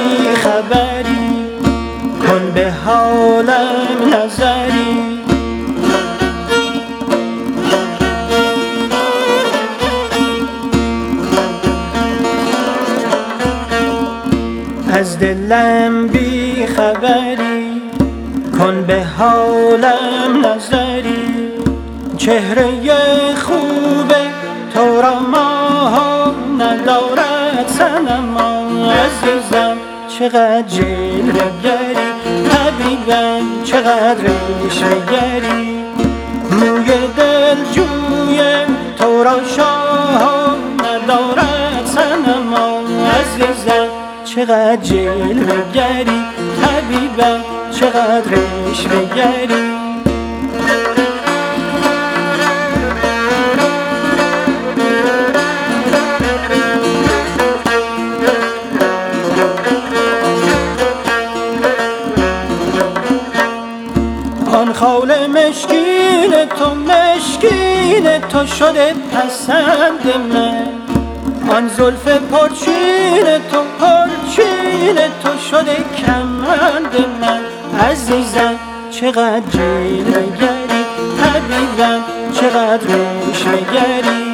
بی خبری، کن به حالم نظری. از دلم بی خبری، کن به حالم نظری. چهره خوب تو را ماه ندارد صنما، عزیزم چقدر جلوه گری، حبیبم چقدر عشوه گری. موی دل جوی تو را شاه ندارد صنما، عزیزم چقدر جلوه گری، حبیبم چقدر عشوه گری. آن خال مشکین تو شده پسند من، آن زلف پرچین تو شده کمند من. عزیزم چقدر جلوه گری، حبیبم چقدر عشوه گری.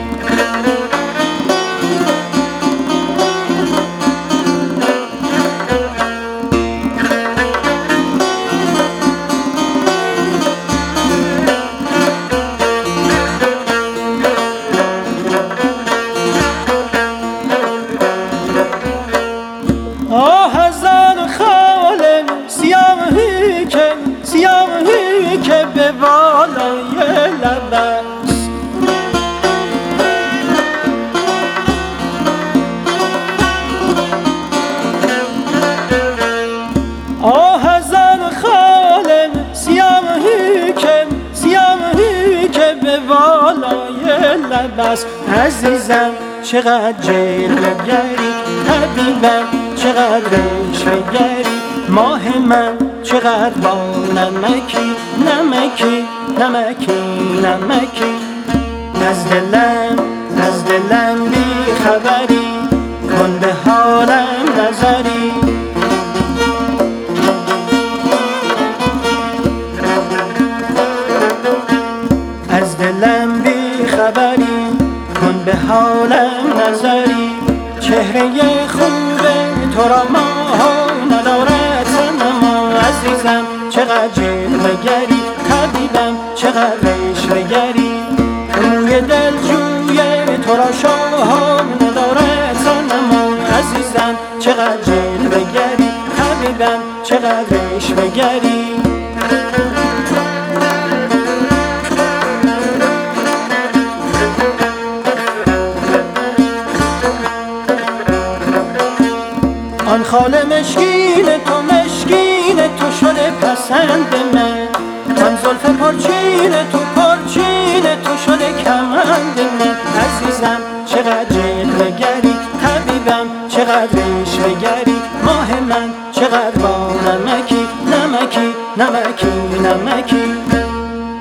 سیاهی که به بالای لب است، هزار خالم سیاهی که به بالای لب است. عزیزم چقدر جلوه گری، حبیبم چقدر عشوه گری. ماه من چقدر با نمکی از دلم بی خبری، کن به حالم نظری. از دلم بی خبری، کن به حالم نظری. چهره خوب تو را ماه ندارد صنما، عزیزم چقدر جلوه گری، حبیبم چقدر عشوه گری. روی دل جوی تو را شاه ندارد صنما، عزیزم چقدر جلوه گری، حبیبم چقدر عشوه گری. آن خال مشکین تو شده پسند من، آن زلف پرچین تو شده کمند من. عزیزم چقدر جلوه گری، حبیبم چقدر عشوه گری. ماه من چقدر با نمکی